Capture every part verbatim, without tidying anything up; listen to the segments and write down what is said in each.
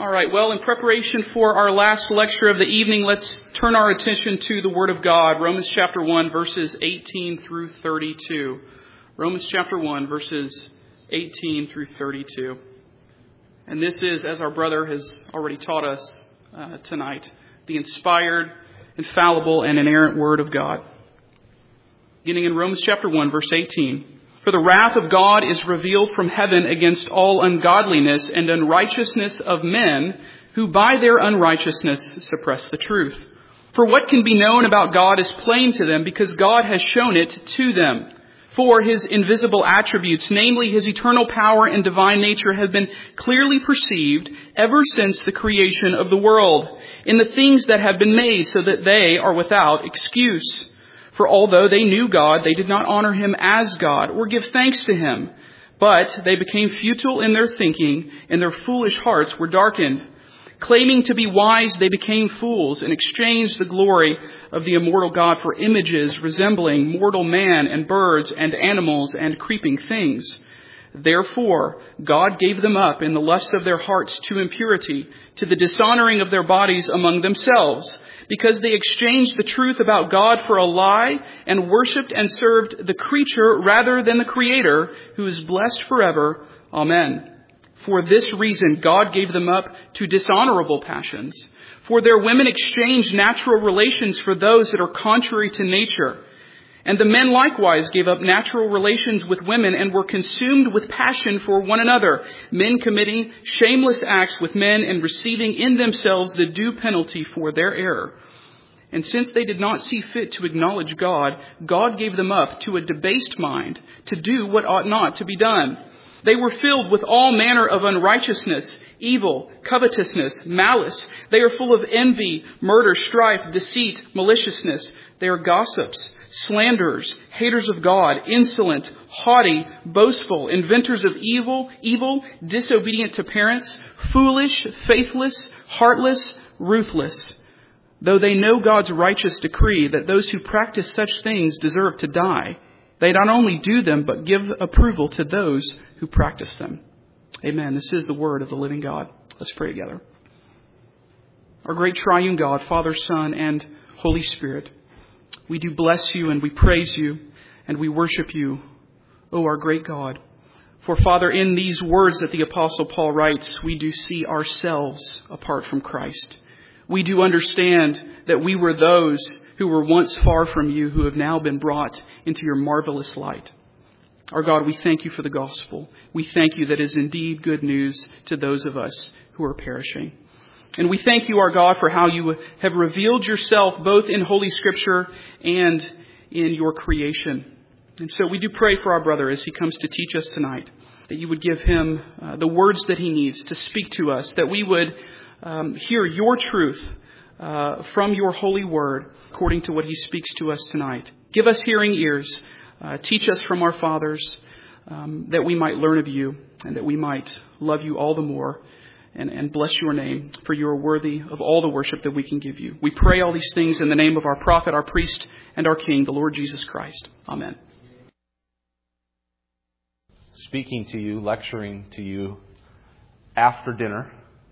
All right, well, in preparation for our last lecture of the evening, let's turn our attention to the Word of God, Romans chapter one, verses eighteen through thirty-two. Romans chapter one, verses eighteen through thirty-two. And this is, as our brother has already taught us uh, tonight, the inspired, infallible, and inerrant Word of God. Beginning in Romans chapter one, verse eighteen. For the wrath of God is revealed from heaven against all ungodliness and unrighteousness of men who by their unrighteousness suppress the truth. For what can be known about God is plain to them because God has shown it to them. For his invisible attributes, namely his eternal power and divine nature, have been clearly perceived ever since the creation of the world in the things that have been made, so that they are without excuse. For although they knew God, they did not honor him as God or give thanks to him. But they became futile in their thinking, and their foolish hearts were darkened. Claiming to be wise, they became fools and exchanged the glory of the immortal God for images resembling mortal man and birds and animals and creeping things. Therefore, God gave them up in the lust of their hearts to impurity, to the dishonoring of their bodies among themselves, because they exchanged the truth about God for a lie and worshipped and served the creature rather than the Creator, who is blessed forever. Amen. For this reason, God gave them up to dishonorable passions. For their women exchanged natural relations for those that are contrary to nature. And the men likewise gave up natural relations with women and were consumed with passion for one another, men committing shameless acts with men and receiving in themselves the due penalty for their error. And since they did not see fit to acknowledge God, God gave them up to a debased mind to do what ought not to be done. They were filled with all manner of unrighteousness, evil, covetousness, malice. They are full of envy, murder, strife, deceit, maliciousness. They are gossips, slanderers, haters of God, insolent, haughty, boastful, inventors of evil, evil, disobedient to parents, foolish, faithless, heartless, ruthless. Though they know God's righteous decree that those who practice such things deserve to die, they not only do them, but give approval to those who practice them. Amen. This is the word of the living God. Let's pray together. Our great triune God, Father, Son, and Holy Spirit, we do bless you and we praise you and we worship you, O our great God. For, Father, in these words that the Apostle Paul writes, we do see ourselves apart from Christ. We do understand that we were those who were once far from you, who have now been brought into your marvelous light. Our God, we thank you for the gospel. We thank you that is indeed good news to those of us who are perishing. And we thank you, our God, for how you have revealed yourself both in Holy Scripture and in your creation. And so we do pray for our brother as he comes to teach us tonight, that you would give him uh, the words that he needs to speak to us, that we would um, hear your truth uh, from your holy word according to what he speaks to us tonight. Give us hearing ears. Uh, teach us from our fathers, um, that we might learn of you and that we might love you all the more. And, and bless your name, for you are worthy of all the worship that we can give you. We pray all these things in the name of our prophet, our priest, and our King, the Lord Jesus Christ. Amen. Speaking to you, lecturing to you after dinner.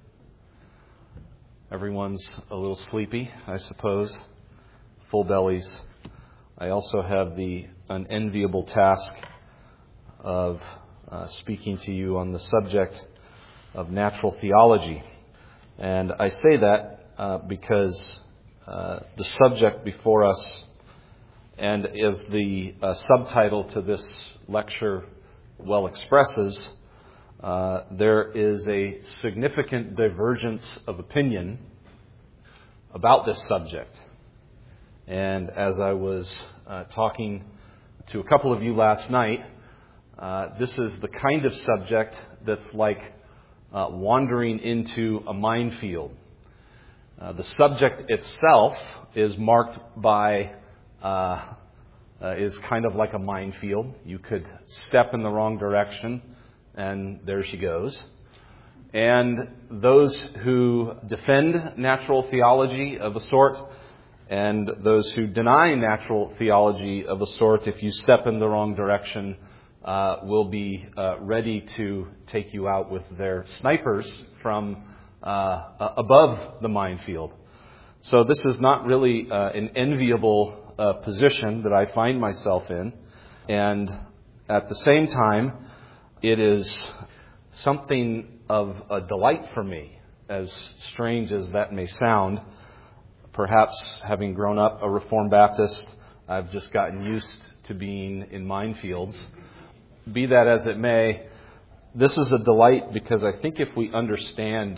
Everyone's a little sleepy, I suppose. Full bellies. I also have the unenviable task of uh, speaking to you on the subject of natural theology. And I say that uh, because uh, the subject before us, and as the uh, subtitle to this lecture well expresses, uh, there is a significant divergence of opinion about this subject. And as I was uh, talking to a couple of you last night, uh, this is the kind of subject that's like Uh, wandering into a minefield. Uh, the subject itself is marked by, uh, uh, is kind of like a minefield. You could step in the wrong direction and there she goes. And those who defend natural theology of a sort and those who deny natural theology of a sort, if you step in the wrong direction, uh, will be uh, ready to take you out with their snipers from uh, above the minefield. So this is not really uh, an enviable uh, position that I find myself in. And at the same time, it is something of a delight for me, as strange as that may sound. Perhaps having grown up a Reformed Baptist, I've just gotten used to being in minefields. Be that as it may, this is a delight because I think if we understand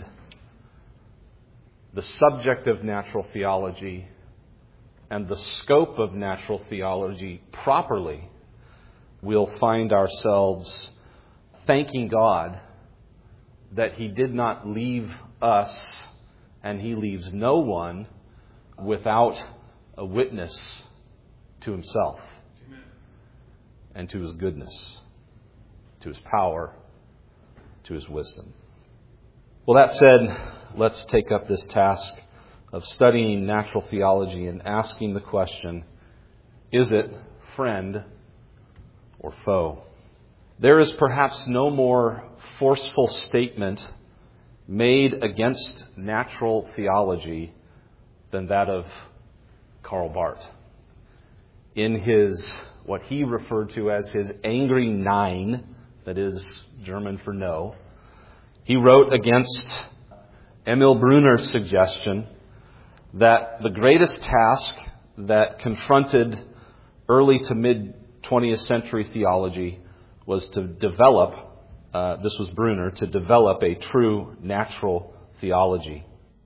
the subject of natural theology and the scope of natural theology properly, we'll find ourselves thanking God that He did not leave us, and He leaves no one without a witness to Himself. Amen. And to His goodness, to His power, to His wisdom. Well, that said, let's take up this task of studying natural theology and asking the question, is it friend or foe? There is perhaps no more forceful statement made against natural theology than that of Karl Barth. In his, what he referred to as his angry nine, that is German for no, he wrote against Emil Brunner's suggestion that the greatest task that confronted early to mid twentieth century theology was to develop, uh, this was Brunner, to develop a true natural theology.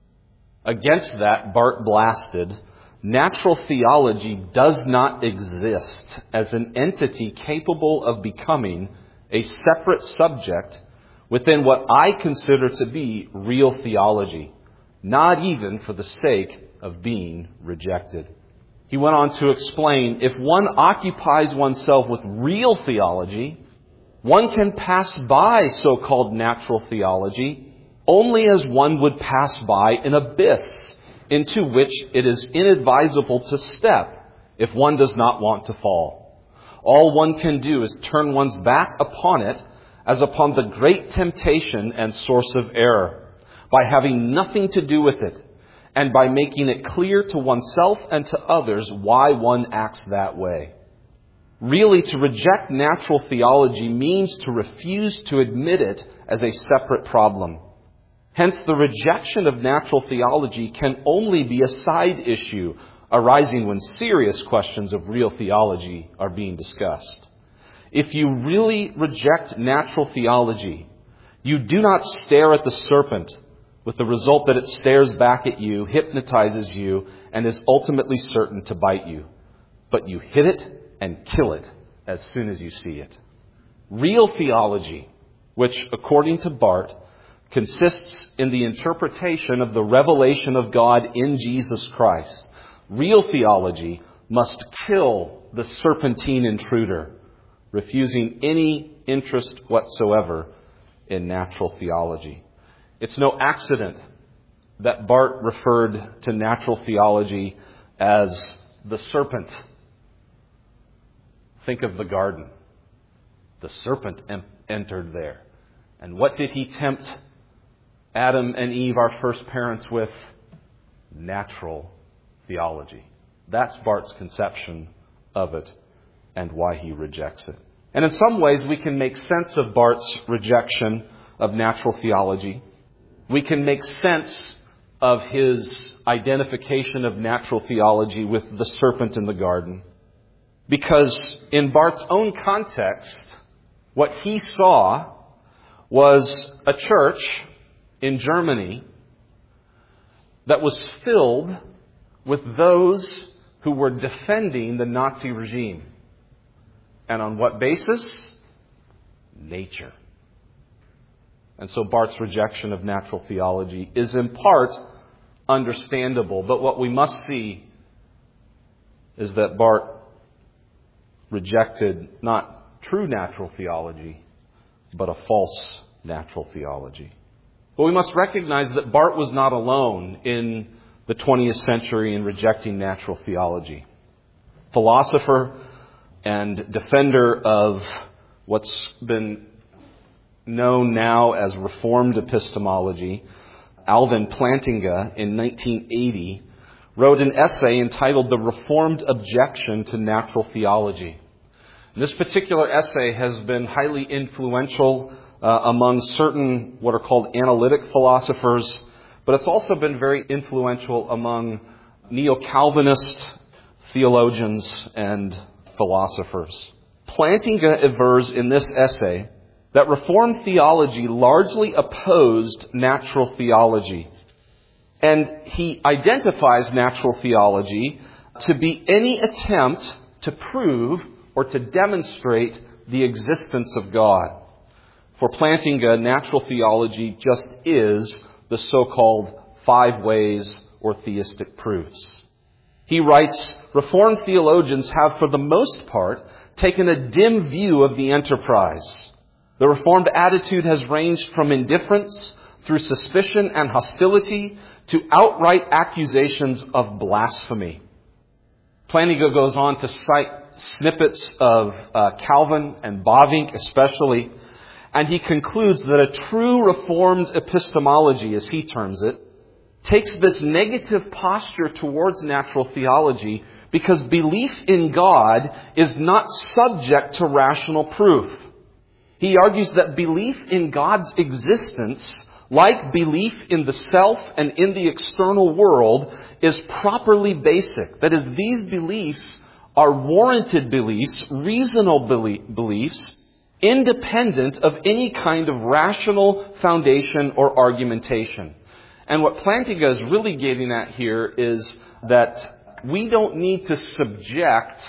Against that, Barth blasted, natural theology does not exist as an entity capable of becoming a separate subject within what I consider to be real theology, not even for the sake of being rejected. He went on to explain, if one occupies oneself with real theology, one can pass by so-called natural theology only as one would pass by an abyss into which it is inadvisable to step if one does not want to fall. All one can do is turn one's back upon it as upon the great temptation and source of error, by having nothing to do with it, and by making it clear to oneself and to others why one acts that way. Really, to reject natural theology means to refuse to admit it as a separate problem. Hence, the rejection of natural theology can only be a side issue arising when serious questions of real theology are being discussed. If you really reject natural theology, you do not stare at the serpent with the result that it stares back at you, hypnotizes you, and is ultimately certain to bite you. But you hit it and kill it as soon as you see it. Real theology, which, according to Barth, consists in the interpretation of the revelation of God in Jesus Christ, real theology must kill the serpentine intruder, refusing any interest whatsoever in natural theology. It's no accident that Barth referred to natural theology as the serpent. Think of the garden. The serpent em- entered there. And what did he tempt Adam and Eve, our first parents, with? Natural theology. That's Barth's conception of it and why he rejects it. And in some ways, we can make sense of Barth's rejection of natural theology. We can make sense of his identification of natural theology with the serpent in the garden. Because in Barth's own context, what he saw was a church in Germany that was filled with those who were defending the Nazi regime. And on what basis? Nature. And so Barth's rejection of natural theology is in part understandable. But what we must see is that Barth rejected not true natural theology, but a false natural theology. But we must recognize that Barth was not alone in the twentieth century in rejecting natural theology. Philosopher and defender of what's been known now as Reformed epistemology, Alvin Plantinga, in nineteen eighty, wrote an essay entitled The Reformed Objection to Natural Theology. This particular essay has been highly influential uh, among certain what are called analytic philosophers, but it's also been very influential among neo-Calvinist theologians and philosophers. Plantinga avers in this essay that Reformed theology largely opposed natural theology. And he identifies natural theology to be any attempt to prove or to demonstrate the existence of God. For Plantinga, natural theology just is the so-called five ways or theistic proofs. He writes, Reformed theologians have for the most part taken a dim view of the enterprise. The Reformed attitude has ranged from indifference through suspicion and hostility to outright accusations of blasphemy. Plantinga goes on to cite snippets of uh, Calvin and Bavinck especially, and he concludes that a true Reformed epistemology, as he terms it, takes this negative posture towards natural theology because belief in God is not subject to rational proof. He argues that belief in God's existence, like belief in the self and in the external world, is properly basic. That is, these beliefs are warranted beliefs, reasonable beliefs, independent of any kind of rational foundation or argumentation. And what Plantinga is really getting at here is that we don't need to subject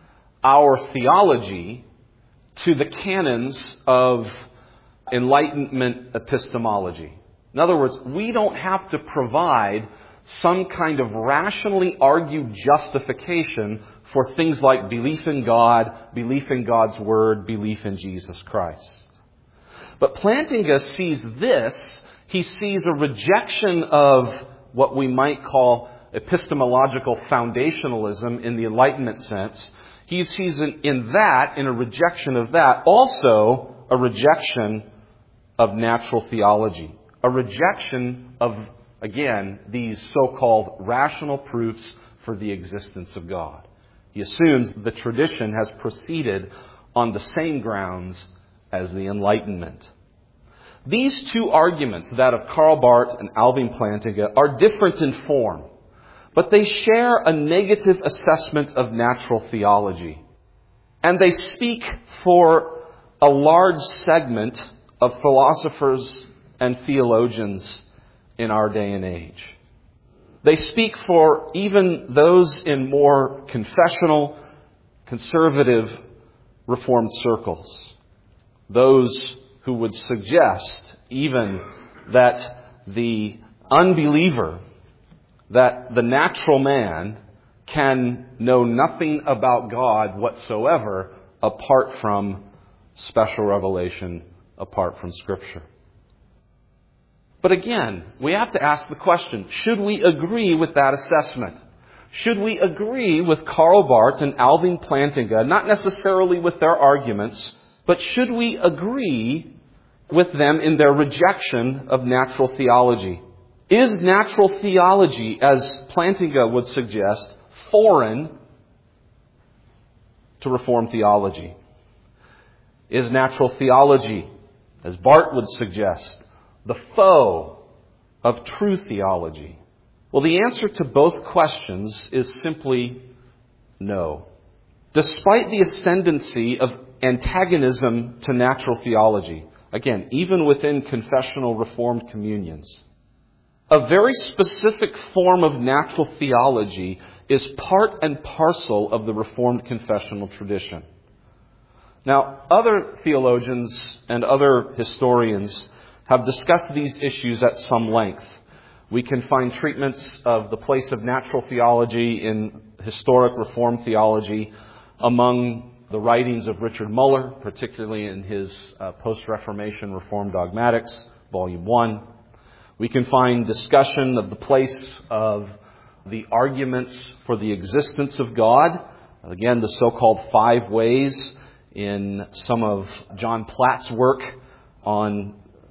our theology to the canons of Enlightenment epistemology. In other words, we don't have to provide some kind of rationally argued justification for things like belief in God, belief in God's Word, belief in Jesus Christ. But Plantinga sees this, he sees a rejection of what we might call epistemological foundationalism in the Enlightenment sense. He sees in, in that, in a rejection of that, also a rejection of natural theology. A rejection of, again, these so-called rational proofs for the existence of God. He assumes the tradition has proceeded on the same grounds as the Enlightenment. These two arguments, that of Karl Barth and Alvin Plantinga, are different in form, but they share a negative assessment of natural theology. And they speak for a large segment of philosophers and theologians in our day and age. They speak for even those in more confessional, conservative, Reformed circles. Those who would suggest even that the unbeliever, that the natural man can know nothing about God whatsoever apart from special revelation, apart from Scripture. But again, we have to ask the question, should we agree with that assessment? Should we agree with Karl Barth and Alvin Plantinga, not necessarily with their arguments, but should we agree with them in their rejection of natural theology? Is natural theology, as Plantinga would suggest, foreign to Reformed theology? Is natural theology, as Barth would suggest, the foe of true theology? Well, the answer to both questions is simply no. Despite the ascendancy of antagonism to natural theology, again, even within confessional Reformed communions, a very specific form of natural theology is part and parcel of the Reformed confessional tradition. Now, other theologians and other historians have discussed these issues at some length. We can find treatments of the place of natural theology in historic Reformed theology among the writings of Richard Muller, particularly in his uh, Post-Reformation Reformed Dogmatics, Volume one. We can find discussion of the place of the arguments for the existence of God, again, the so-called five ways, in some of John Platt's work on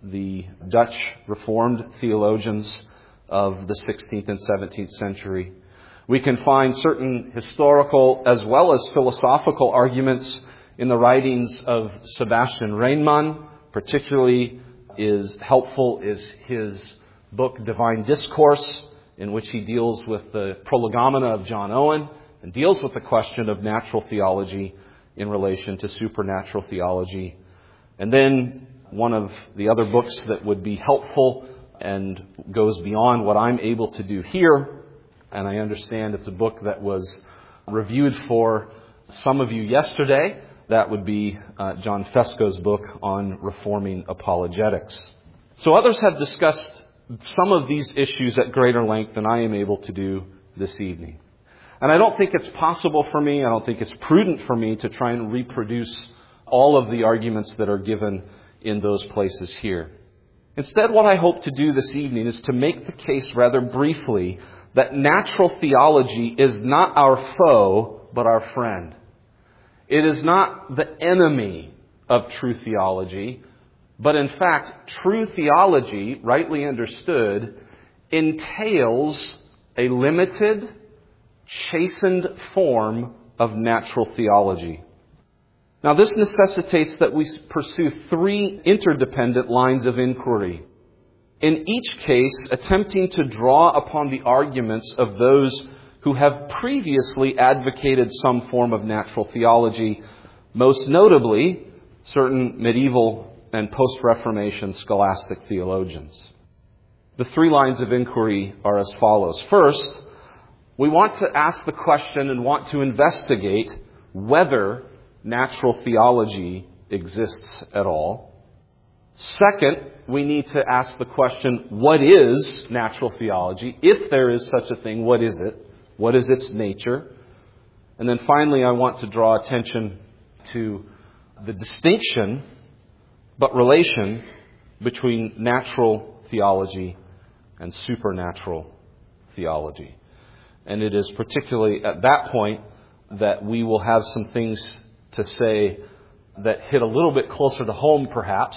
the Dutch Reformed theologians of the sixteenth and seventeenth century. We can find certain historical as well as philosophical arguments in the writings of Sebastian Reinmann. Particularly is helpful is his book Divine Discourse, in which he deals with the Prolegomena of John Owen and deals with the question of natural theology in relation to supernatural theology. And then one of the other books that would be helpful and goes beyond what I'm able to do here, and I understand it's a book that was reviewed for some of you yesterday. That would be uh, John Fesco's book on reforming apologetics. So others have discussed some of these issues at greater length than I am able to do this evening. And I don't think it's possible for me, I don't think it's prudent for me to try and reproduce all of the arguments that are given in those places here. Instead, what I hope to do this evening is to make the case rather briefly that natural theology is not our foe, but our friend. It is not the enemy of true theology, but in fact, true theology, rightly understood, entails a limited, chastened form of natural theology. Now, this necessitates that we pursue three interdependent lines of inquiry. In each case, attempting to draw upon the arguments of those who have previously advocated some form of natural theology, most notably certain medieval and post-Reformation scholastic theologians. The three lines of inquiry are as follows. First, we want to ask the question and want to investigate whether natural theology exists at all. Second, we need to ask the question, what is natural theology? If there is such a thing, what is it? What is its nature? And then finally, I want to draw attention to the distinction, but relation, between natural theology and supernatural theology. And it is particularly at that point that we will have some things to say that hit a little bit closer to home, perhaps,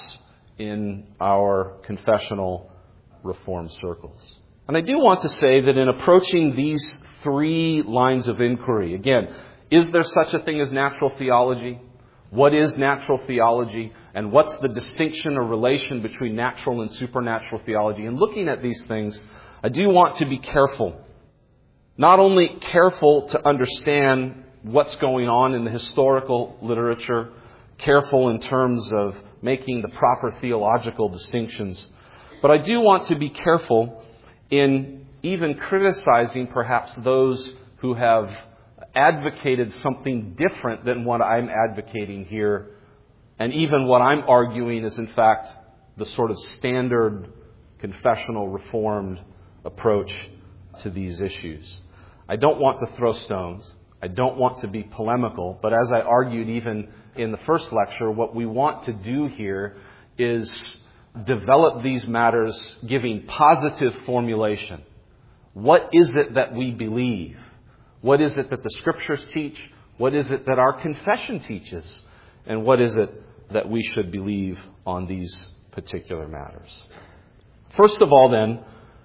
in our confessional Reformed circles. And I do want to say that in approaching these three lines of inquiry, again, is there such a thing as natural theology? What is natural theology? And what's the distinction or relation between natural and supernatural theology? And looking at these things, I do want to be careful. Not only careful to understand what's going on in the historical literature, careful in terms of making the proper theological distinctions, but I do want to be careful in even criticizing perhaps those who have advocated something different than what I'm advocating here, and even what I'm arguing is in fact the sort of standard confessional Reformed approach to these issues. I don't want to throw stones. I don't want to be polemical, but as I argued even in the first lecture, what we want to do here is develop these matters giving positive formulation. What is it that we believe? What is it that the Scriptures teach? What is it that our confession teaches? And what is it that we should believe on these particular matters? First of all, then,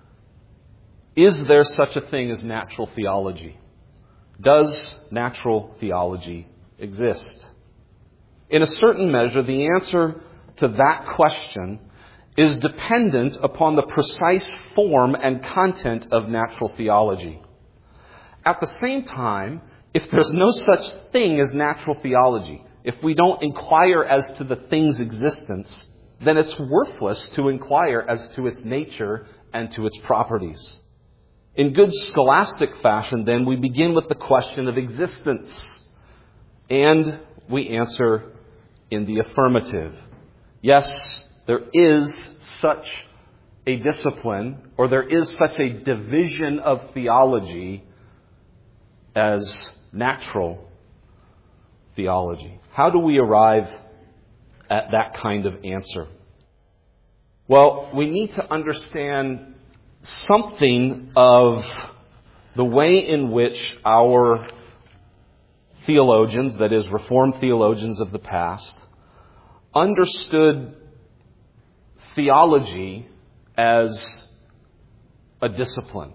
is there such a thing as natural theology? Does natural theology exist? In a certain measure, the answer to that question is dependent upon the precise form and content of natural theology. At the same time, if there's no such thing as natural theology, if we don't inquire as to the thing's existence, then it's worthless to inquire as to its nature and to its properties. In good scholastic fashion, then, we begin with the question of existence. And we answer in the affirmative. Yes, there is such a discipline, or there is such a division of theology as natural theology. How do we arrive at that kind of answer? Well, we need to understand something of the way in which our theologians, that is, Reformed theologians of the past, understood theology as a discipline.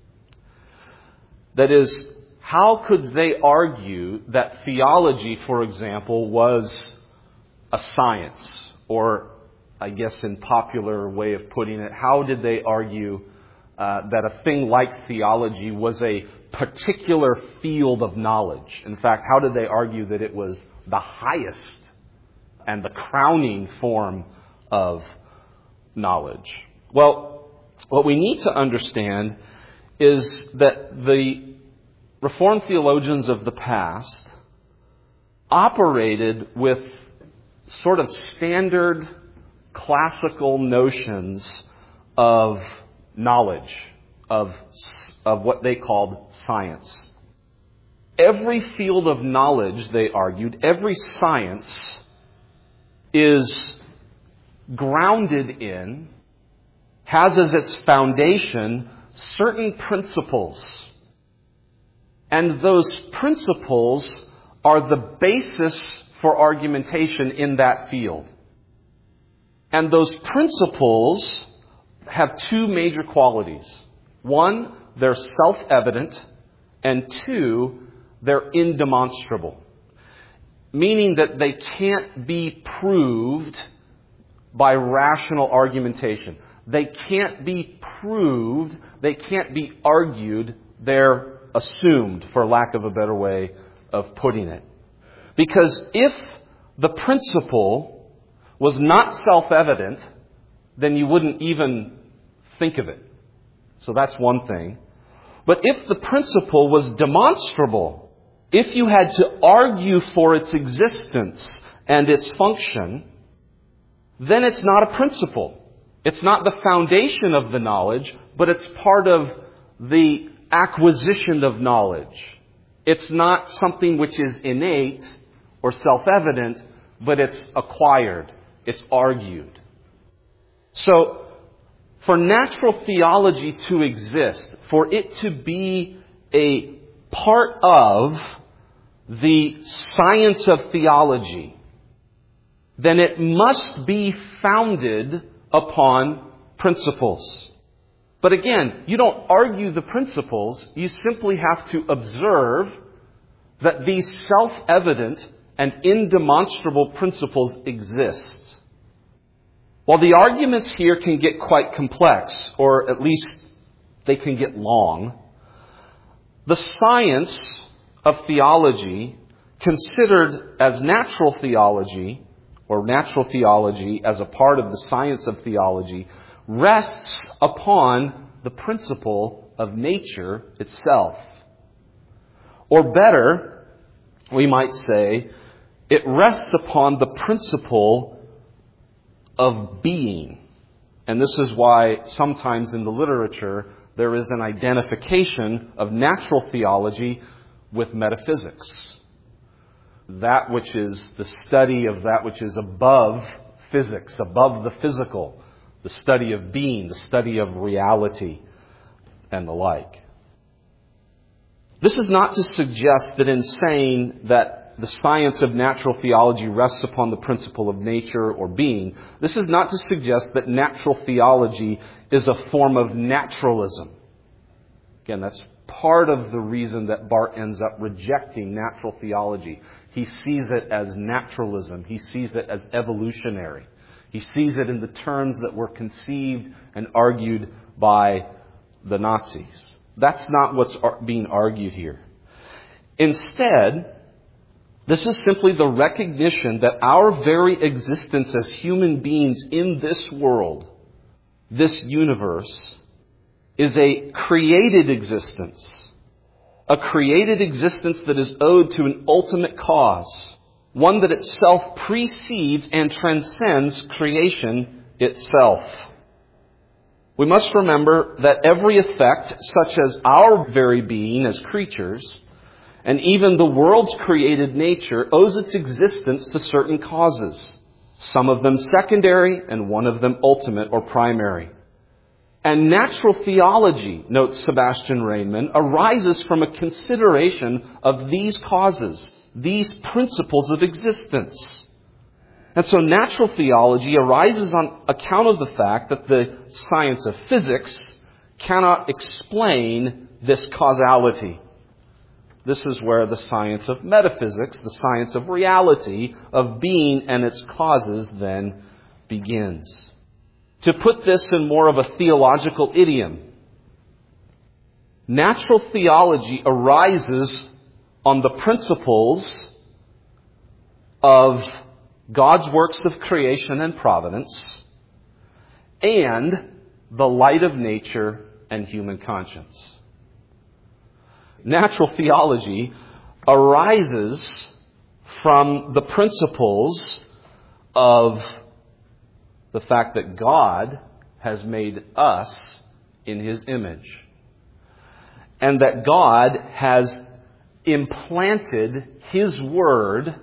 That is, how could they argue that theology, for example, was a science? Or, I guess in popular way of putting it, how did they argue uh, that a thing like theology was a particular field of knowledge? In fact, how did they argue that it was the highest and the crowning form of knowledge? Well, what we need to understand is that the Reformed theologians of the past operated with sort of standard classical notions of knowledge, of, of what they called science. Every field of knowledge, they argued, every science is grounded in, has as its foundation certain principles. And those principles are the basis for argumentation in that field. And those principles have two major qualities. One, they're self-evident, and two, they're indemonstrable. Meaning that they can't be proved by rational argumentation. They can't be proved, they can't be argued, they're assumed, for lack of a better way of putting it. Because if the principle was not self-evident, then you wouldn't even think of it. So that's one thing. But if the principle was demonstrable, if you had to argue for its existence and its function, then it's not a principle. It's not the foundation of the knowledge, but it's part of the acquisition of knowledge. It's not something which is innate or self-evident, but it's acquired. It's argued. So, for natural theology to exist, for it to be a part of the science of theology, then it must be founded upon principles. But again, you don't argue the principles, you simply have to observe that these self-evident and indemonstrable principles exist. While the arguments here can get quite complex, or at least they can get long, the science of theology, considered as natural theology, or natural theology as a part of the science of theology, rests upon the principle of nature itself. Or better, we might say, it rests upon the principle of being. And this is why sometimes in the literature there is an identification of natural theology with metaphysics. That which is the study of that which is above physics, above the physical, the study of being, the study of reality, and the like. This is not to suggest that in saying that the science of natural theology rests upon the principle of nature or being, this is not to suggest that natural theology is a form of naturalism. Again, that's part of the reason that Barth ends up rejecting natural theology. He sees it as naturalism. He sees it as evolutionary. He sees it in the terms that were conceived and argued by the Nazis. That's not what's being argued here. Instead, this is simply the recognition that our very existence as human beings in this world, this universe, is a created existence. A created existence that is owed to an ultimate cause. One that itself precedes and transcends creation itself. We must remember that every effect, such as our very being as creatures, and even the world's created nature, owes its existence to certain causes. Some of them secondary and one of them ultimate or primary. And natural theology, notes Sebastian Rainman, arises from a consideration of these causes, these principles of existence. And so natural theology arises on account of the fact that the science of physics cannot explain this causality. This is where the science of metaphysics, the science of reality, of being and its causes, then begins. To put this in more of a theological idiom, natural theology arises on the principles of God's works of creation and providence and the light of nature and human conscience. Natural theology arises from the principles of the fact that God has made us in His image, and that God has implanted His Word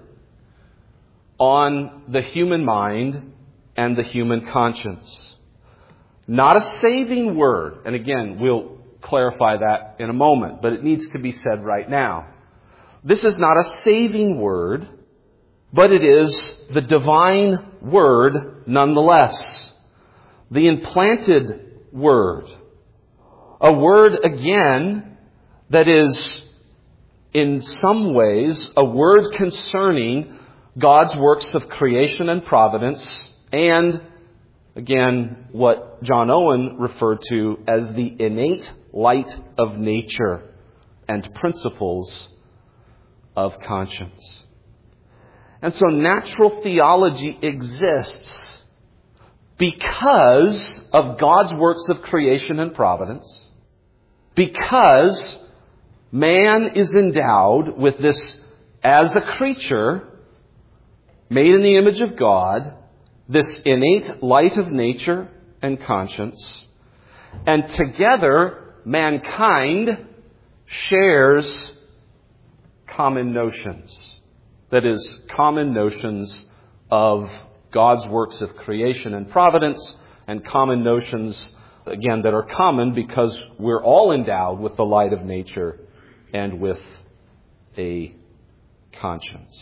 on the human mind and the human conscience. Not a saving word, and again, we'll clarify that in a moment, but it needs to be said right now. This is not a saving word, but it is the divine word nonetheless. The implanted word. A word, again, that is in some ways a word concerning God's works of creation and providence, and again, what John Owen referred to as the innate light of nature and principles of conscience. And so natural theology exists because of God's works of creation and providence, because man is endowed with this, as a creature made in the image of God, this innate light of nature and conscience. And together, mankind shares common notions. That is, common notions of God's works of creation and providence, and common notions, again, that are common because we're all endowed with the light of nature and with a conscience.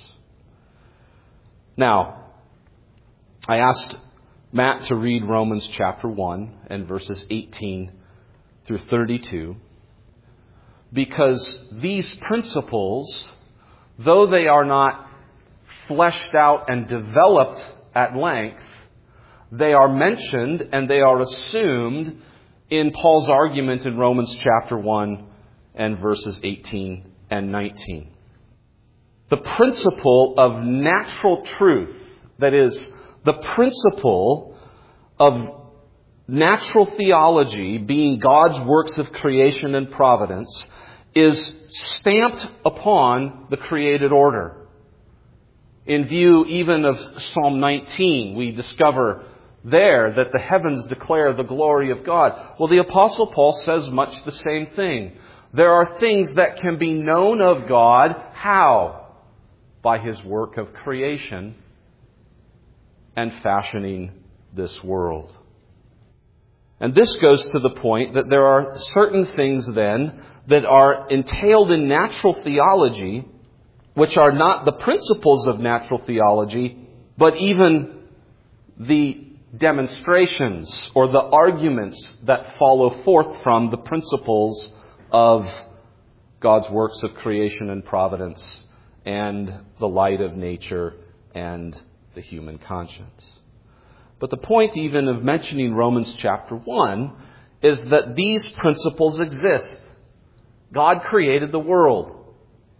Now, I asked Matt to read Romans chapter one and verses eighteen through thirty-two, because these principles, though they are not fleshed out and developed at length, they are mentioned and they are assumed in Paul's argument in Romans chapter one and verses eighteen and nineteen. The principle of natural truth, that is, the principle of natural theology being God's works of creation and providence, is stamped upon the created order. In view even of Psalm nineteen, we discover there that the heavens declare the glory of God. Well, the Apostle Paul says much the same thing. There are things that can be known of God. How? By His work of creation and fashioning this world. And this goes to the point that there are certain things then that are entailed in natural theology, which are not the principles of natural theology, but even the demonstrations or the arguments that follow forth from the principles of God's works of creation and providence and the light of nature and the human conscience. But the point even of mentioning Romans chapter one is that these principles exist. God created the world.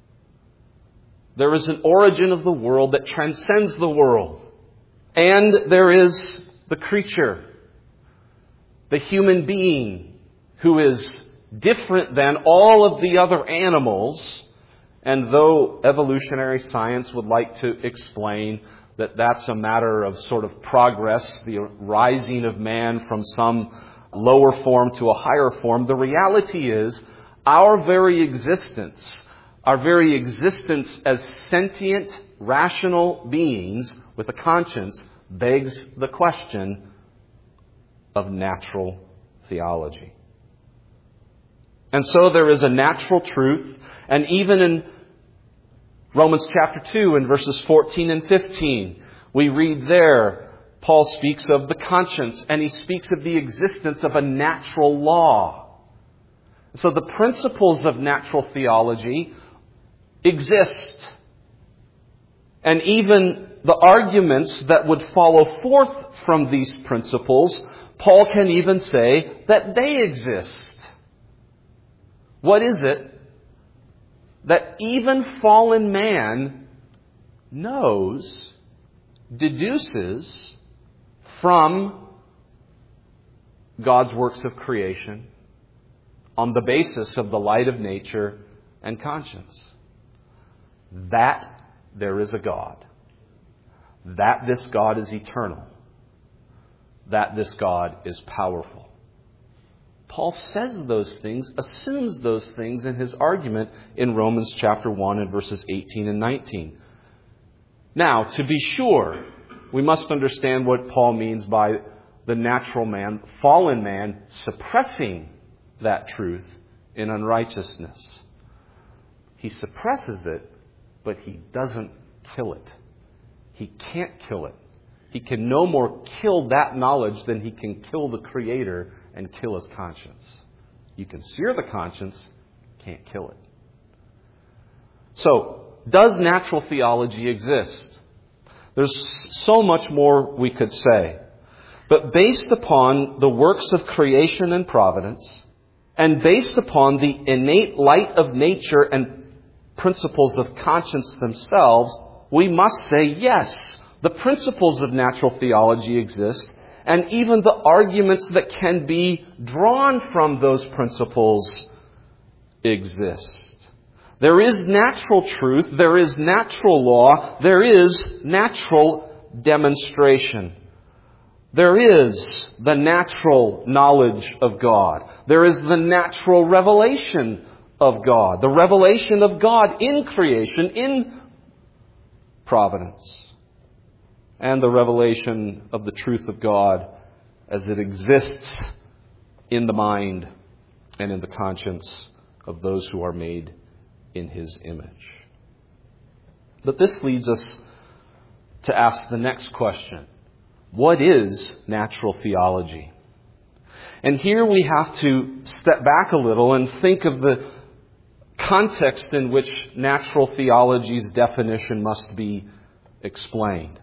There is an origin of the world that transcends the world. And there is the creature, the human being, who is different than all of the other animals. And though evolutionary science would like to explain that that's a matter of sort of progress, the rising of man from some lower form to a higher form, the reality is our very existence, our very existence as sentient, rational beings with a conscience begs the question of natural theology. And so there is a natural truth, and even in Romans chapter two and verses fourteen and fifteen, We read there, Paul speaks of the conscience, and he speaks of the existence of a natural law. So the principles of natural theology exist. And even the arguments that would follow forth from these principles, Paul can even say that they exist. What is it that even fallen man knows, deduces from God's works of creation on the basis of the light of nature and conscience? That there is a God. That this God is eternal. That this God is powerful. Paul says those things, assumes those things in his argument in Romans chapter one and verses eighteen and nineteen. Now, to be sure, we must understand what Paul means by the natural man, fallen man, suppressing that truth in unrighteousness. He suppresses it, but he doesn't kill it. He can't kill it. He can no more kill that knowledge than he can kill the Creator and kill his conscience. You can sear the conscience, can't kill it. So, does natural theology exist? There's so much more we could say. But based upon the works of creation and providence, and based upon the innate light of nature and principles of conscience themselves, we must say yes, the principles of natural theology exist, and even the arguments that can be drawn from those principles exist. There is natural truth, there is natural law, there is natural demonstration. There is the natural knowledge of God. There is the natural revelation of God. The revelation of God in creation, in providence. And the revelation of the truth of God as it exists in the mind and in the conscience of those who are made in His image. But this leads us to ask the next question. What is natural theology? And here we have to step back a little and think of the context in which natural theology's definition must be explained.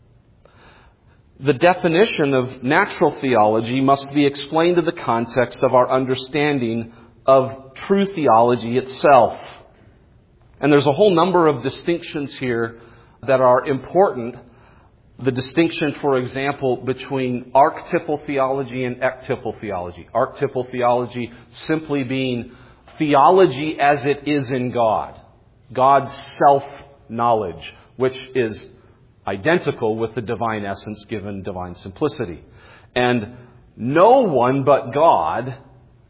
The definition of natural theology must be explained in the context of our understanding of true theology itself. And there's a whole number of distinctions here that are important. The distinction, for example, between archetypal theology and ectypal theology. Archetypal theology simply being theology as it is in God. God's self-knowledge, which is identical with the divine essence given divine simplicity. And no one but God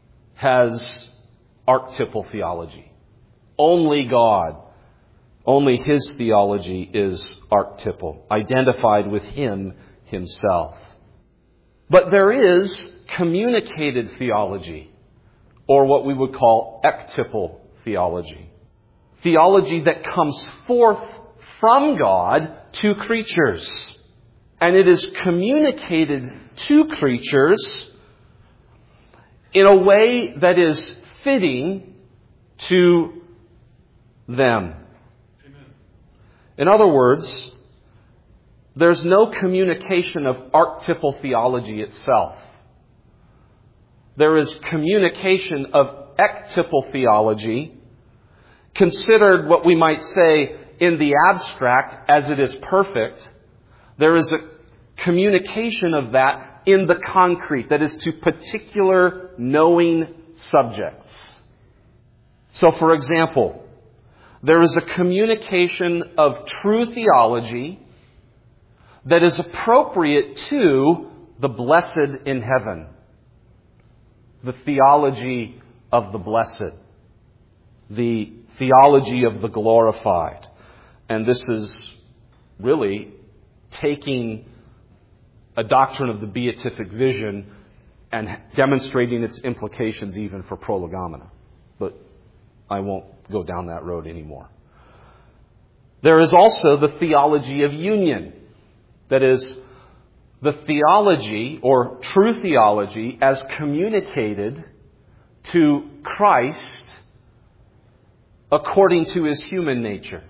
has archetypal theology. Only God. Only His theology is archetypal, identified with Him Himself. But there is communicated theology, or what we would call ectypal theology. Theology that comes forth from God to creatures. And it is communicated to creatures in a way that is fitting to them. In other words, there's no communication of archetypal theology itself. There is communication of ectypal theology, considered what we might say in the abstract as it is perfect. There is a communication of that in the concrete, that is to particular knowing subjects. So, for example, there is a communication of true theology that is appropriate to the blessed in heaven. The theology of the blessed. The theology of the glorified. And this is really taking a doctrine of the beatific vision and demonstrating its implications even for prolegomena. But I won't go down that road anymore. There is also the theology of union. That is, the theology, or true theology, as communicated to Christ according to His human nature.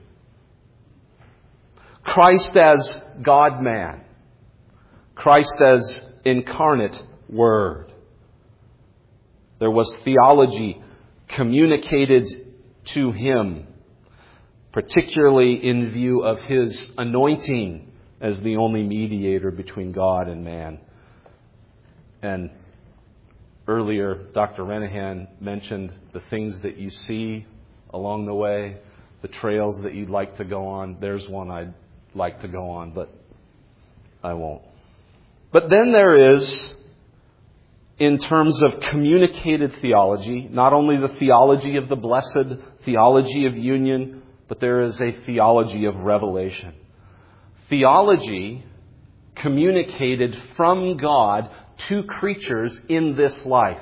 Christ as God-man. Christ as incarnate Word. There was theology communicated to Him, particularly in view of His anointing as the only mediator between God and man. And earlier, Doctor Renahan mentioned the things that you see along the way, the trails that you'd like to go on. There's one I'd like to go on, but I won't. But then there is, in terms of communicated theology, not only the theology of the blessed, theology of union, but there is a theology of revelation. Theology communicated from God to creatures in this life.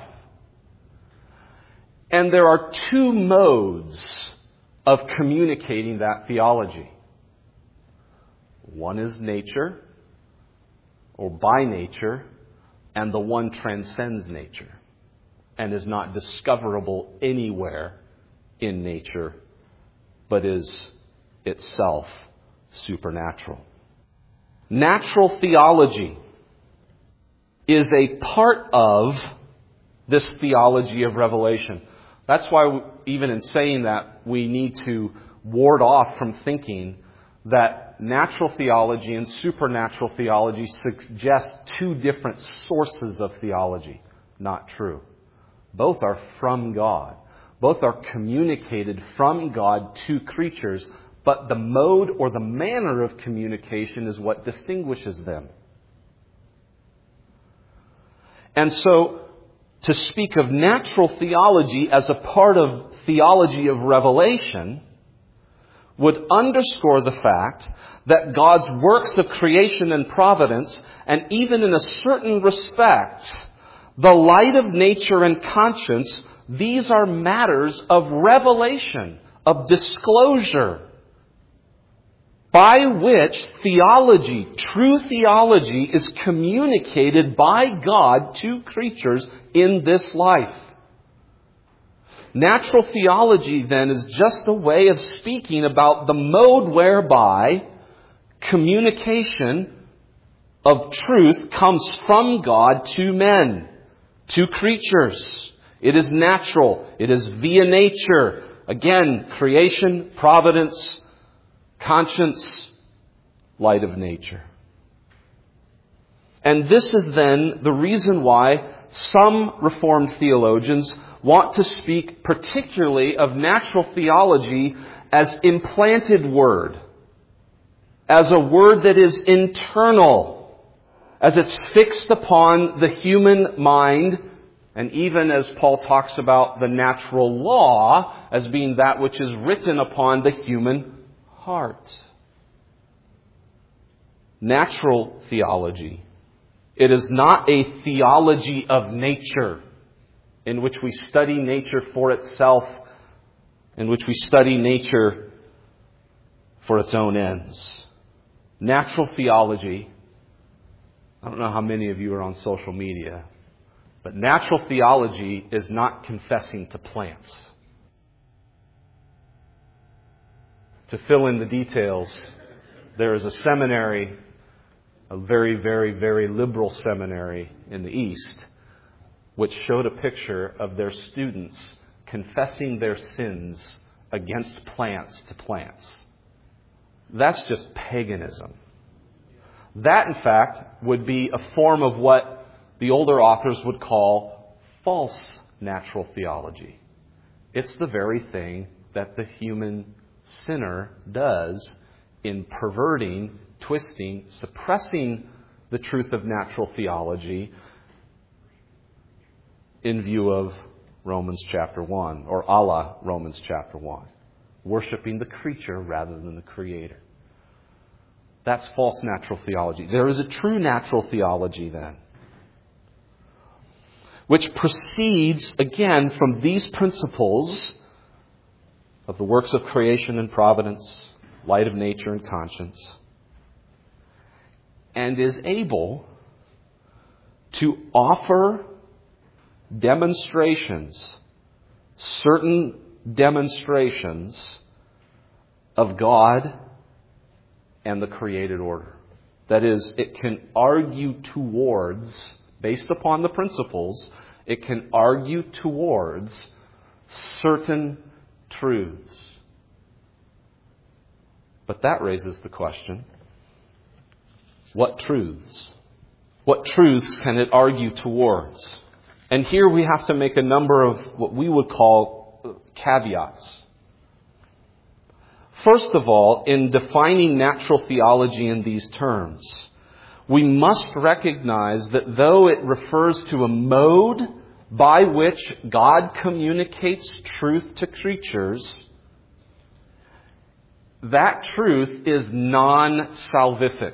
And there are two modes of communicating that theology. One is nature, or by nature, and the one transcends nature and is not discoverable anywhere in nature, but is itself supernatural. Natural theology is a part of this theology of revelation. That's why, even in saying that, we need to ward off from thinking that natural theology and supernatural theology suggest two different sources of theology. Not true. Both are from God. Both are communicated from God to creatures, but the mode or the manner of communication is what distinguishes them. And so, to speak of natural theology as a part of theology of revelation would underscore the fact that God's works of creation and providence, and even in a certain respect, the light of nature and conscience, these are matters of revelation, of disclosure, by which theology, true theology, is communicated by God to creatures in this life. Natural theology, then, is just a way of speaking about the mode whereby communication of truth comes from God to men, to creatures. It is natural. It is via nature. Again, creation, providence, conscience, light of nature. And this is then the reason why some Reformed theologians want to speak particularly of natural theology as implanted word, as a word that is internal, as it's fixed upon the human mind, and even as Paul talks about the natural law as being that which is written upon the human heart. Natural theology. It is not a theology of nature in which we study nature for itself, in which we study nature for its own ends. Natural theology, I don't know how many of you are on social media, but natural theology is not confessing to plants. To fill in the details, there is a seminary, a very, very, very liberal seminary in the East, which showed a picture of their students confessing their sins against plants to plants. That's just paganism. That, in fact, would be a form of what the older authors would call false natural theology. It's the very thing that the human sinner does in perverting, twisting, suppressing the truth of natural theology in view of Romans chapter one, or a la Romans chapter one. Worshipping the creature rather than the Creator. That's false natural theology. There is a true natural theology then, which proceeds, again, from these principles of the works of creation and providence, light of nature and conscience, and is able to offer demonstrations, certain demonstrations of God and the created order. That is, it can argue towards, based upon the principles, it can argue towards certain truths. But that raises the question, what truths? What truths can it argue towards? And here we have to make a number of what we would call caveats. First of all, in defining natural theology in these terms, we must recognize that though it refers to a mode by which God communicates truth to creatures, that truth is non-salvific.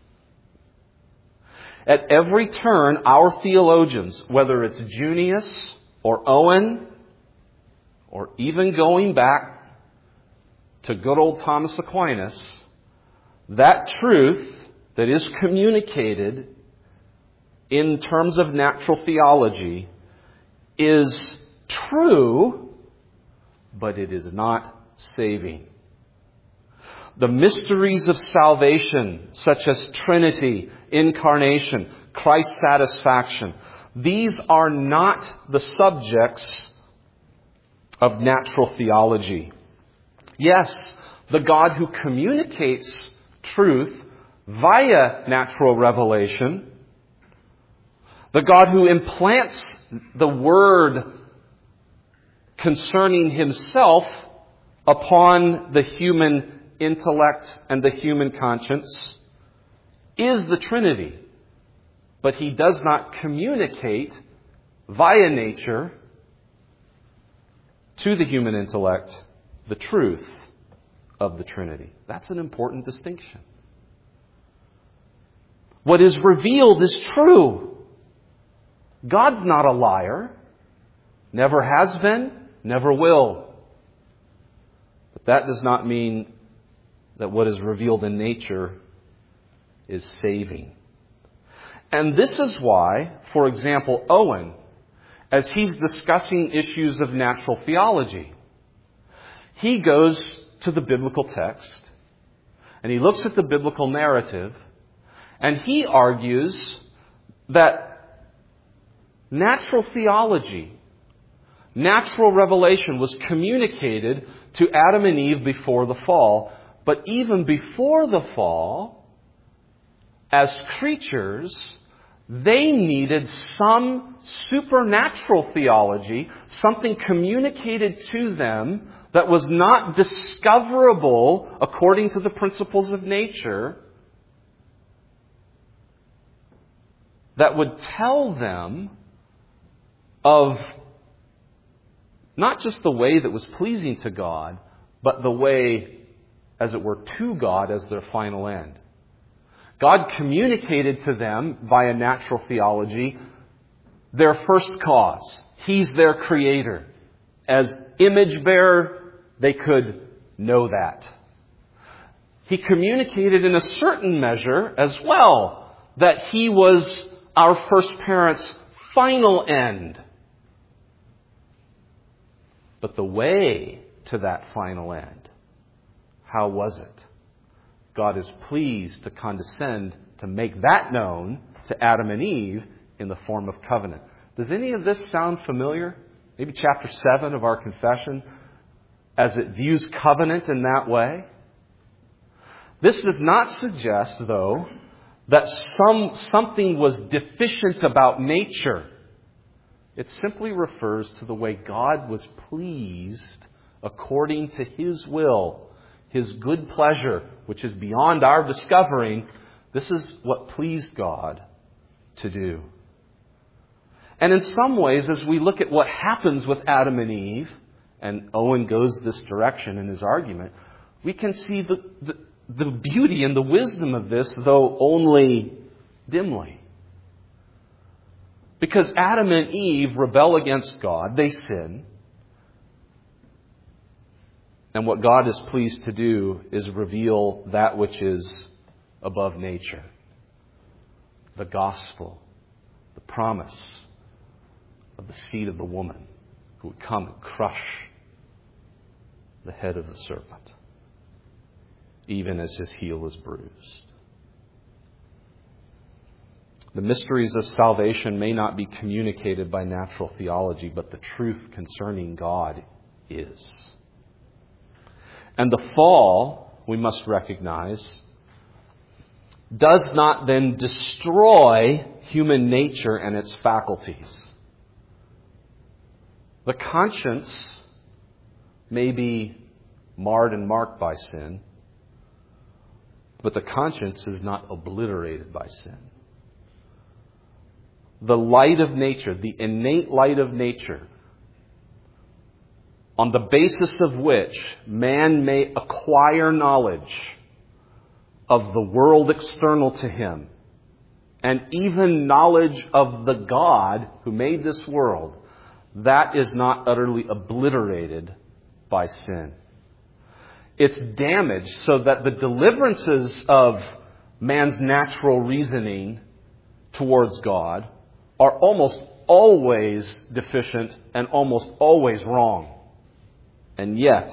At every turn, our theologians, whether it's Junius or Owen, or even going back to good old Thomas Aquinas, that truth that is communicated in terms of natural theology is true, but it is not saving. The mysteries of salvation, such as Trinity, incarnation, Christ's satisfaction, these are not the subjects of natural theology. Yes, the God who communicates truth via natural revelation, the God who implants the word concerning himself upon the human intellect and the human conscience, is the Trinity. But he does not communicate via nature to the human intellect the truth of the Trinity. That's an important distinction. What is revealed is true. God's not a liar. Never has been, never will. But that does not mean that what is revealed in nature is saving. And this is why, for example, Owen, as he's discussing issues of natural theology, he goes to the biblical text and he looks at the biblical narrative and he argues that natural theology, natural revelation was communicated to Adam and Eve before the fall. But even before the fall, as creatures, they needed some supernatural theology, something communicated to them that was not discoverable according to the principles of nature, that would tell them of not just the way that was pleasing to God, but the way, as it were, to God as their final end. God communicated to them via natural theology their first cause. He's their creator. As image bearer, they could know that. He communicated in a certain measure as well that He was our first parent's final end. But the way to that final end, how was it? God is pleased to condescend to make that known to Adam and Eve in the form of covenant. Does any of this sound familiar? Maybe chapter seven of our confession, as it views covenant in that way. This does not suggest, though, that some something was deficient about nature. It simply refers to the way God was pleased according to His will, His good pleasure, which is beyond our discovering. This is what pleased God to do. And in some ways, as we look at what happens with Adam and Eve, and Owen goes this direction in his argument, we can see the, the, the beauty and the wisdom of this, though only dimly. Because Adam and Eve rebel against God, they sin. And what God is pleased to do is reveal that which is above nature. the gospel, the promise of the seed of the woman who would come and crush the head of the serpent, even as his heel is bruised. The mysteries of salvation may not be communicated by natural theology, but the truth concerning God is. And the fall, we must recognize, does not then destroy human nature and its faculties. The conscience may be marred and marked by sin, but the conscience is not obliterated by sin. The light of nature, the innate light of nature, on the basis of which man may acquire knowledge of the world external to him, and even knowledge of the God who made this world, that is not utterly obliterated by sin. It's damaged so that the deliverances of man's natural reasoning towards God are almost always deficient and almost always wrong. And yet,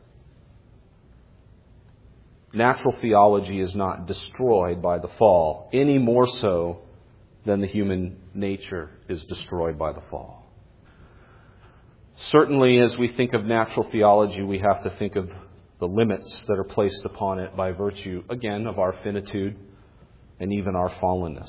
natural theology is not destroyed by the fall, any more so than the human nature is destroyed by the fall. Certainly, as we think of natural theology, we have to think of the limits that are placed upon it by virtue, again, of our finitude and even our fallenness.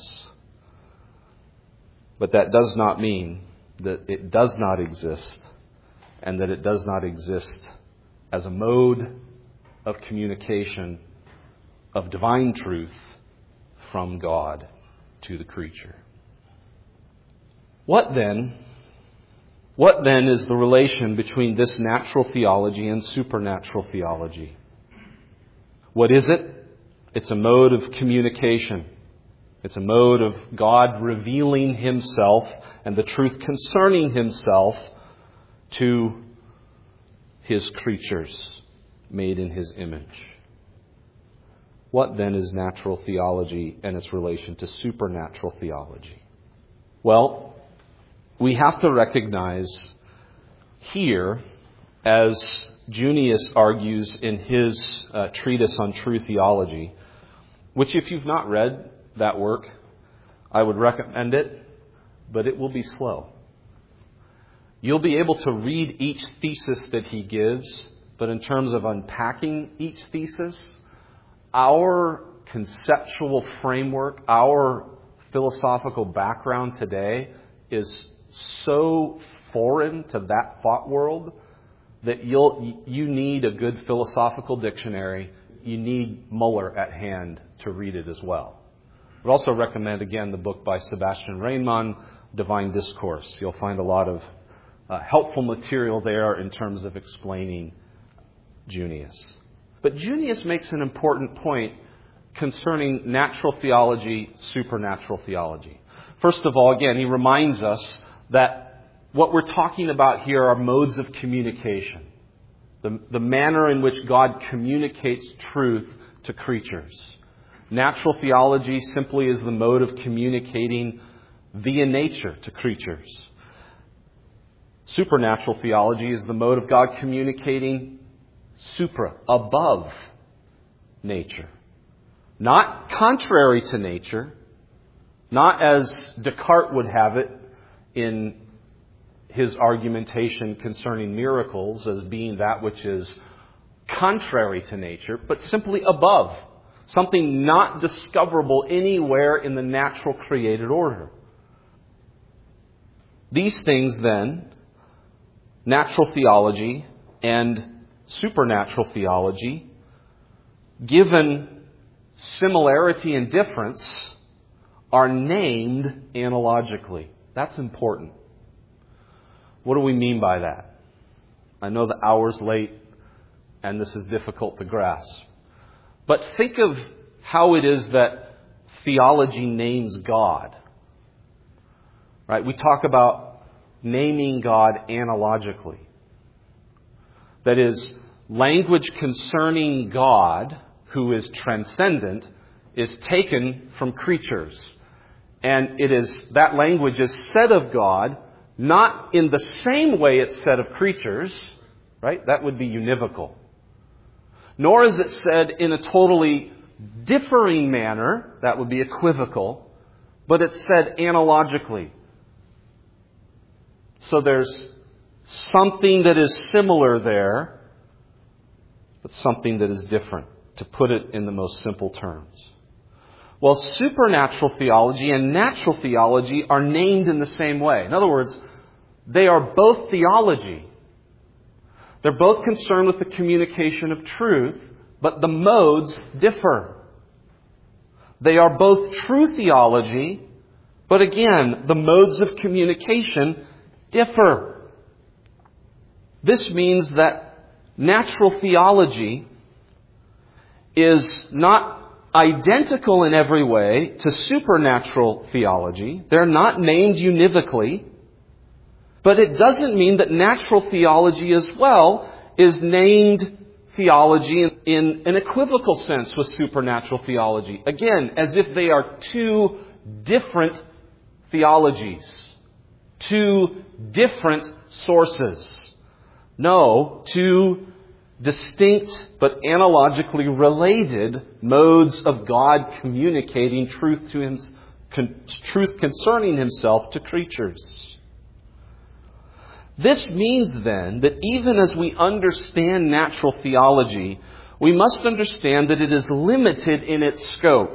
But that does not mean that it does not exist, and that it does not exist as a mode of communication of divine truth from God to the creature. What then, what then is the relation between this natural theology and supernatural theology? What is it? It's a mode of communication. It's a mode of God revealing Himself and the truth concerning Himself to His creatures made in His image. What then is natural theology and its relation to supernatural theology? Well, we have to recognize here, as Junius argues in his uh, treatise on true theology, which if you've not read that work, I would recommend it, but it will be slow. You'll be able to read each thesis that he gives, but in terms of unpacking each thesis, our conceptual framework, our philosophical background today is so foreign to that thought world that you'll you need a good philosophical dictionary. You need Muller at hand to read it as well. I would also recommend, again, the book by Sebastian Reinmann, Divine Discourse. You'll find a lot of uh, helpful material there in terms of explaining Junius. But Junius makes an important point concerning natural theology, supernatural theology. First of all, again, he reminds us that what we're talking about here are modes of communication. The, the manner in which God communicates truth to creatures. Natural theology simply is the mode of communicating via nature to creatures. Supernatural theology is the mode of God communicating supra, above nature. Not contrary to nature, not as Descartes would have it in his argumentation concerning miracles as being that which is contrary to nature, but simply above. Something not discoverable anywhere in the natural created order. These things then, natural theology and supernatural theology, given similarity and difference, are named analogically. That's important. What do we mean by that? I know the hour's late and this is difficult to grasp. But think of how it is that theology names God. Right? We talk about naming God analogically. That is, language concerning God, who is transcendent, is taken from creatures And it is, that language is said of God, not in the same way it's said of creatures, right? That would be univocal. Nor is it said in a totally differing manner, that would be equivocal, but it's said analogically. So there's something that is similar there, but something that is different, to put it in the most simple terms. Well, supernatural theology and natural theology are named in the same way. In other words, they are both theology. They're both concerned with the communication of truth, but the modes differ. They are both true theology, but again, the modes of communication differ. This means that natural theology is not identical in every way to supernatural theology. They're not named univocally. But it doesn't mean that natural theology as well is named theology in, in an equivocal sense with supernatural theology. Again, as if they are two different theologies. Two different sources. No, two distinct but analogically related modes of God communicating truth to him, con, truth concerning Himself to creatures. This means then that even as we understand natural theology, we must understand that it is limited in its scope.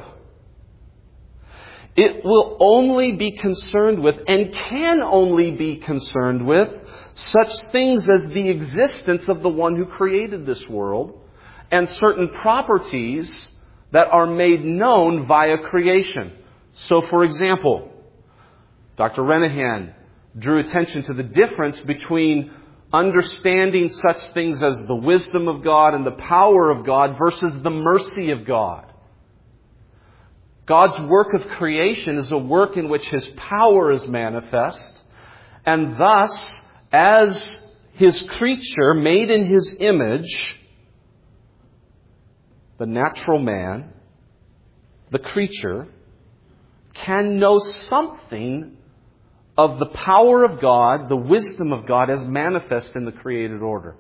It will only be concerned with, and can only be concerned with, such things as the existence of the one who created this world and certain properties that are made known via creation. So, for example, Doctor Renahan drew attention to the difference between understanding such things as the wisdom of God and the power of God versus the mercy of God. God's work of creation is a work in which His power is manifest, and thus, as His creature made in His image, the natural man, the creature, can know something of the power of God, the wisdom of God as manifest in the created order.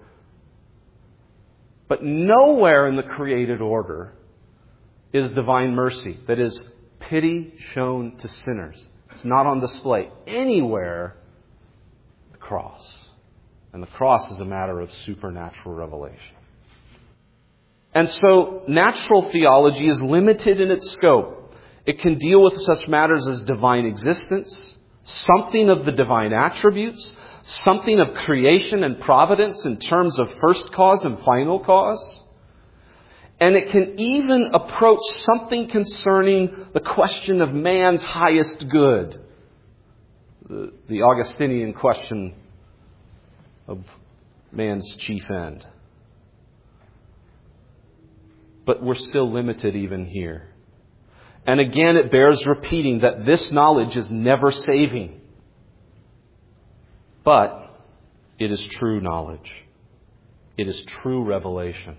But nowhere in the created order is divine mercy. That is, pity shown to sinners. It's not on display anywhere. The cross. And the cross is a matter of supernatural revelation. And so, natural theology is limited in its scope. It can deal with such matters as divine existence, something of the divine attributes, something of creation and providence in terms of first cause and final cause. And it can even approach something concerning the question of man's highest good. The, the Augustinian question of man's chief end. But we're still limited even here. And again, it bears repeating that this knowledge is never saving. But it is true knowledge. It is true revelation.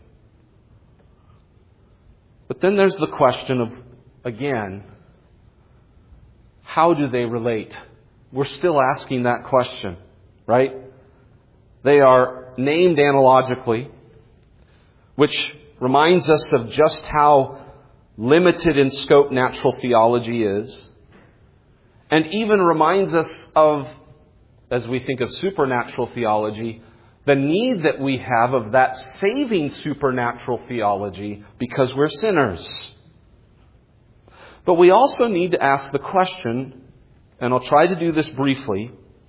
But then there's the question of, again, how do they relate? We're still asking that question, right? They are named analogically, which reminds us of just how limited in scope natural theology is, and even reminds us of, as we think of supernatural theology, the need that we have of that saving supernatural theology because we're sinners. But we also need to ask the question, and I'll try to do this briefly,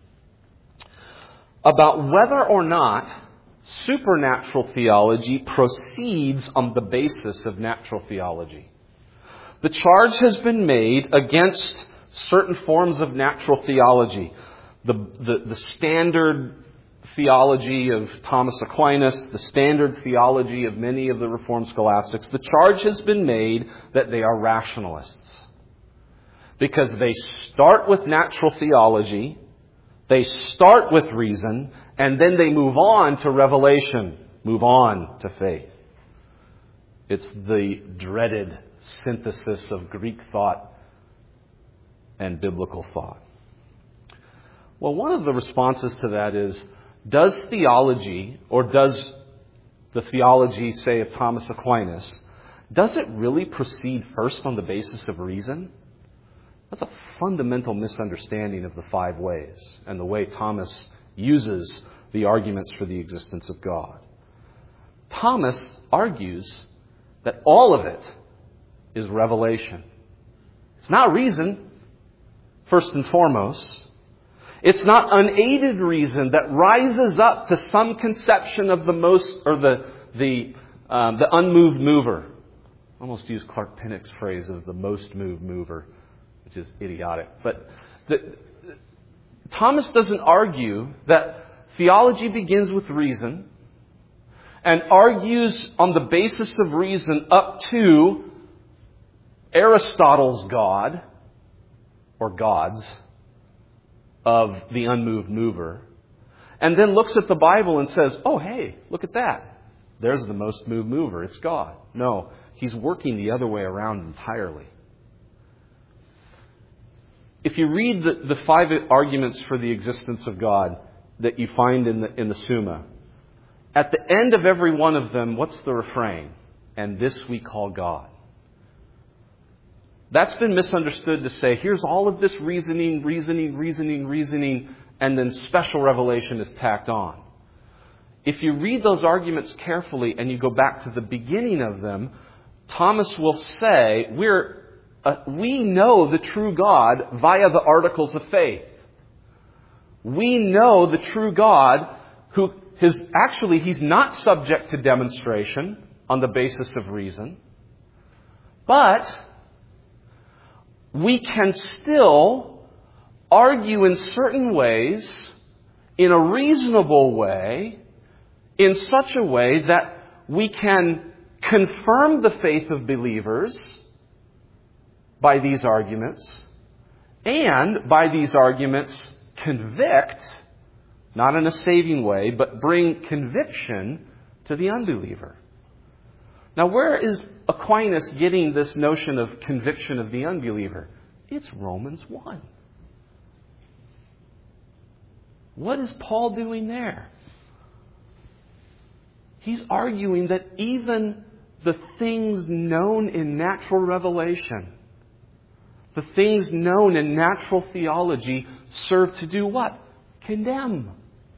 about whether or not supernatural theology proceeds on the basis of natural theology. The charge has been made against certain forms of natural theology. The, the, the standard theology of Thomas Aquinas, the standard theology of many of the Reformed scholastics, the charge has been made that they are rationalists. Because they start with natural theology, they start with reason, and then they move on to revelation, move on to faith. It's the dreaded synthesis of Greek thought and biblical thought? Well, one of the responses to that is, does theology, or does the theology, say, of Thomas Aquinas, does it really proceed first on the basis of reason? That's a fundamental misunderstanding of the five ways and the way Thomas uses the arguments for the existence of God. Thomas argues that all of it is revelation. It's not reason, first and foremost. It's not unaided reason that rises up to some conception of the most, or the the um, the unmoved mover. I almost use Clark Pinnock's phrase of the most moved mover, which is idiotic. But the, Thomas doesn't argue that theology begins with reason and argues on the basis of reason up to Aristotle's God, or gods, of the unmoved mover, and then looks at the Bible and says, oh, hey, look at that. There's the most moved mover. It's God. No, he's working the other way around entirely. If you read the, the five arguments for the existence of God that you find in the, in the Summa, at the end of every one of them, what's the refrain? And this we call God. That's been misunderstood to say, here's all of this reasoning, reasoning, reasoning, reasoning, and then special revelation is tacked on. If you read those arguments carefully and you go back to the beginning of them, Thomas will say, we're, uh, we know the true God via the articles of faith. We know the true God who his, actually, he's not subject to demonstration on the basis of reason, but we can still argue in certain ways, in a reasonable way, in such a way that we can confirm the faith of believers by these arguments, and by these arguments convict, not in a saving way, but bring conviction to the unbeliever. Now, where is Aquinas getting this notion of conviction of the unbeliever? It's Romans one. What is Paul doing there? He's arguing that even the things known in natural revelation, the things known in natural theology, serve to do what? Condemn.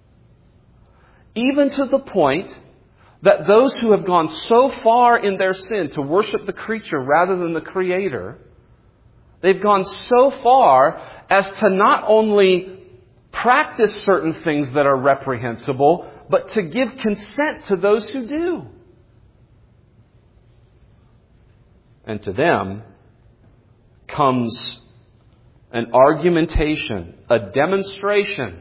Even to the point that those who have gone so far in their sin to worship the creature rather than the Creator, they've gone so far as to not only practice certain things that are reprehensible, but to give consent to those who do. And to them comes an argumentation, a demonstration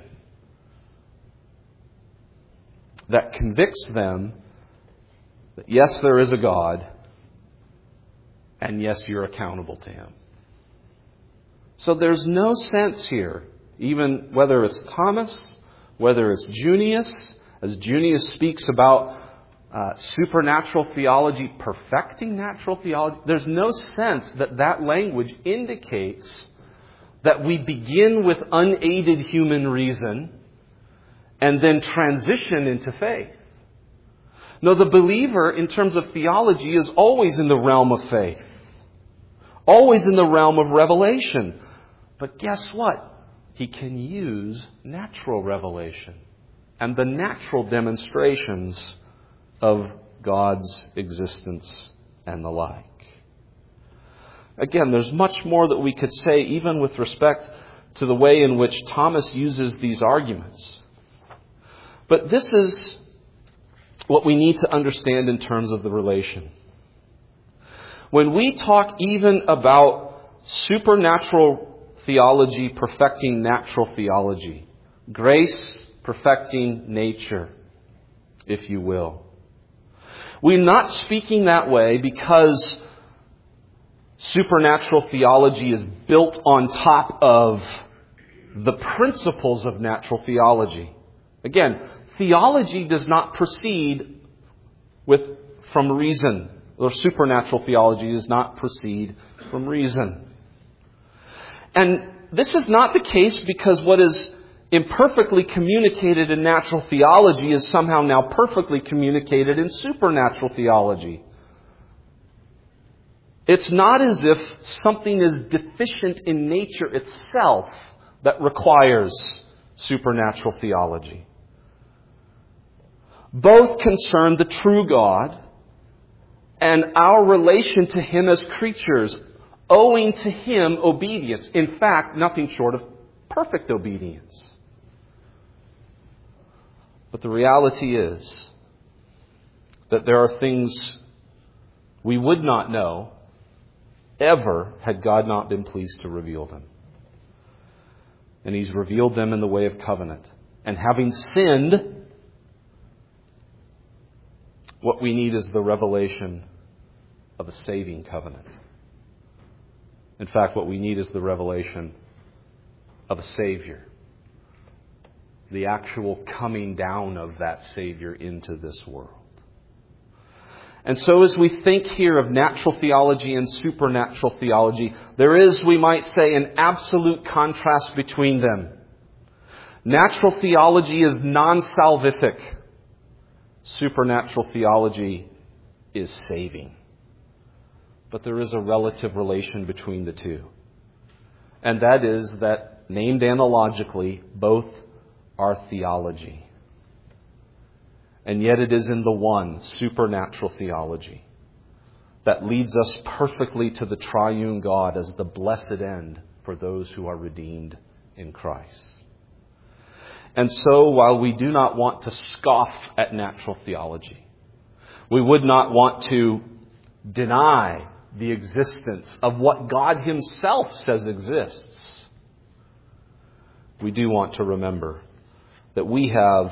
that convicts them that yes, there is a God, and yes, you're accountable to Him. So there's no sense here, even whether it's Thomas, whether it's Junius, as Junius speaks about uh, supernatural theology perfecting natural theology, there's no sense that that language indicates that we begin with unaided human reason and then transition into faith. No, the believer, in terms of theology, is always in the realm of faith. Always in the realm of revelation. But guess what? He can use natural revelation and the natural demonstrations of God's existence and the like. Again, there's much more that we could say, even with respect to the way in which Thomas uses these arguments. But this is what we need to understand in terms of the relation. When we talk even about supernatural theology perfecting natural theology, grace perfecting nature, if you will, we're not speaking that way because supernatural theology is built on top of the principles of natural theology. Again, theology does not proceed with from reason, or supernatural theology does not proceed from reason. And this is not the case because what is imperfectly communicated in natural theology is somehow now perfectly communicated in supernatural theology. It's not as if something is deficient in nature itself that requires supernatural theology. Both concern the true God and our relation to Him as creatures, owing to Him obedience. In fact, nothing short of perfect obedience. But the reality is that there are things we would not know ever had God not been pleased to reveal them. And He's revealed them in the way of covenant. And having sinned, what we need is the revelation of a saving covenant. In fact, what we need is the revelation of a Savior. The actual coming down of that Savior into this world. And so as we think here of natural theology and supernatural theology, there is, we might say, an absolute contrast between them. Natural theology is non-salvific. Supernatural theology is saving. But there is a relative relation between the two. And that is that, named analogically, both are theology. And yet it is in the one, supernatural theology, that leads us perfectly to the triune God as the blessed end for those who are redeemed in Christ. And so, while we do not want to scoff at natural theology, we would not want to deny the existence of what God Himself says exists, we do want to remember that we have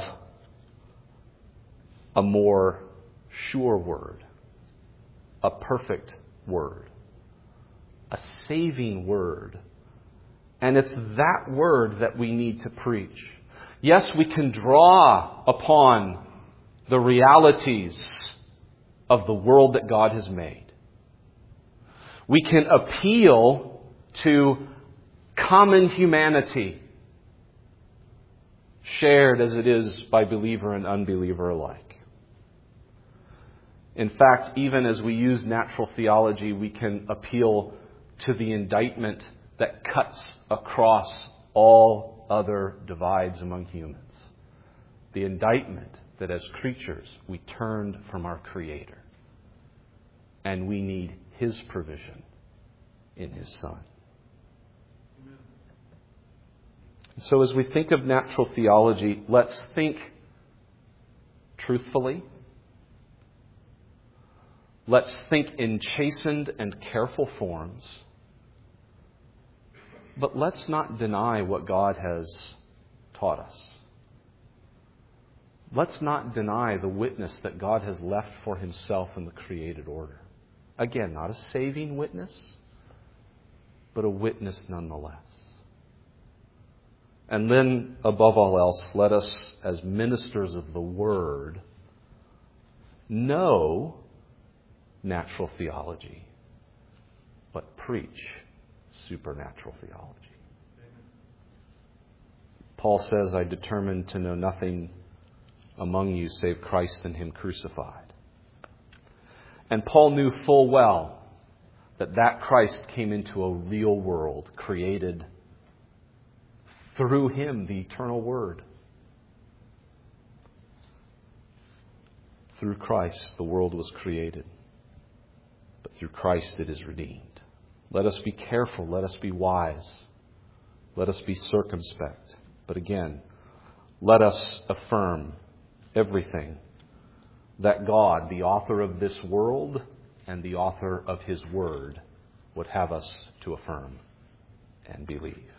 a more sure word, a perfect word, a saving word. And it's that word that we need to preach. Yes, we can draw upon the realities of the world that God has made. We can appeal to common humanity, shared as it is by believer and unbeliever alike. In fact, even as we use natural theology, we can appeal to the indictment that cuts across all other divides among humans. The indictment that as creatures we turned from our Creator. And we need His provision in His Son. Amen. So as we think of natural theology, let's think truthfully. Let's think in chastened and careful forms. But let's not deny what God has taught us. Let's not deny the witness that God has left for Himself in the created order. Again, not a saving witness, but a witness nonetheless. And then, above all else, let us, as ministers of the Word, know natural theology, but preach supernatural theology. Paul says, I determined to know nothing among you save Christ and Him crucified. And Paul knew full well that that Christ came into a real world, created through Him, the eternal Word. Through Christ, the world was created. But through Christ it is redeemed. Let us be careful. Let us be wise. Let us be circumspect. But again, let us affirm everything that God, the author of this world and the author of His Word, would have us to affirm and believe.